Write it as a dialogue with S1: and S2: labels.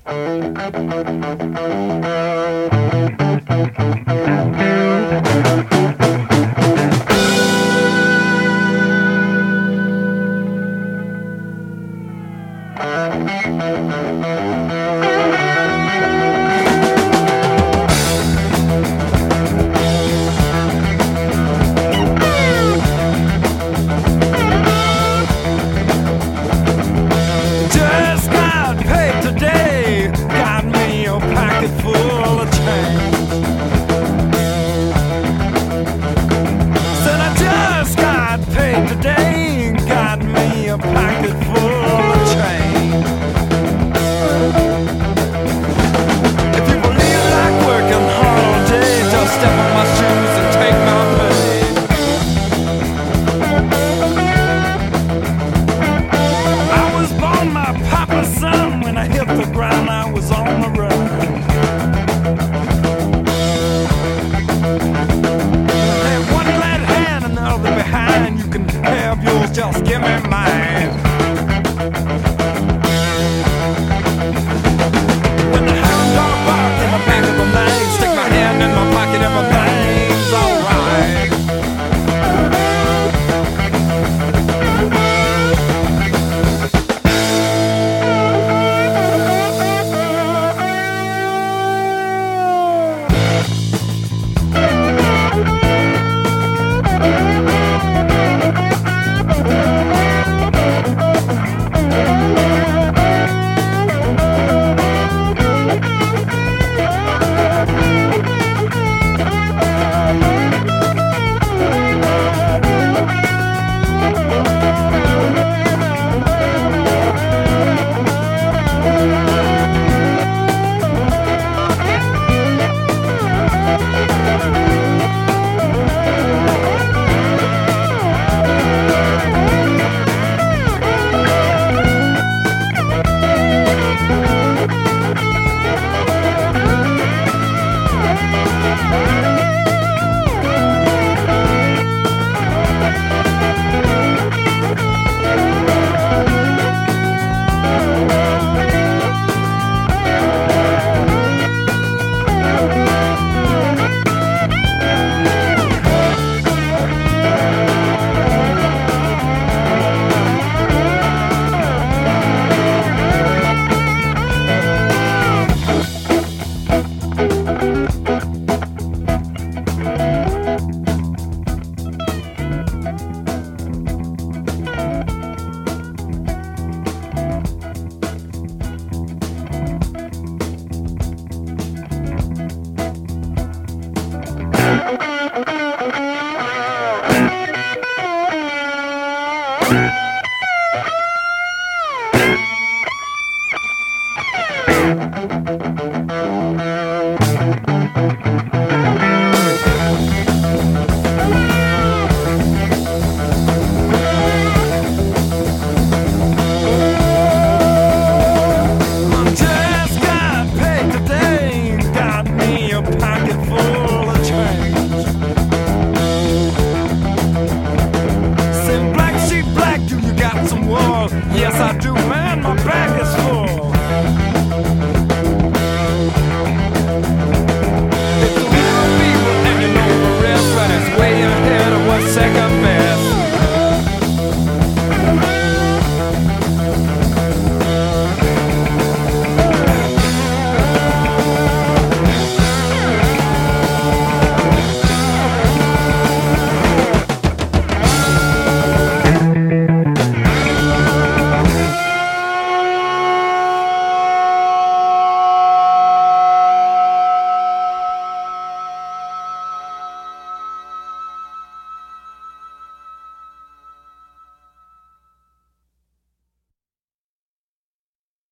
S1: Just got paid today, got me a pocket full of change. Said I just got paid today, got me a pocket full of change. If you believe like working hard all day, just step on my shoes and take my pay. I was born my papa's son. When I hit the ground, I was on the run. Had one glad hand and the other behind. You can have yours, just give me mine. When the hound dog bark in the back of the night, stick my hand in my pocket, everything's alright.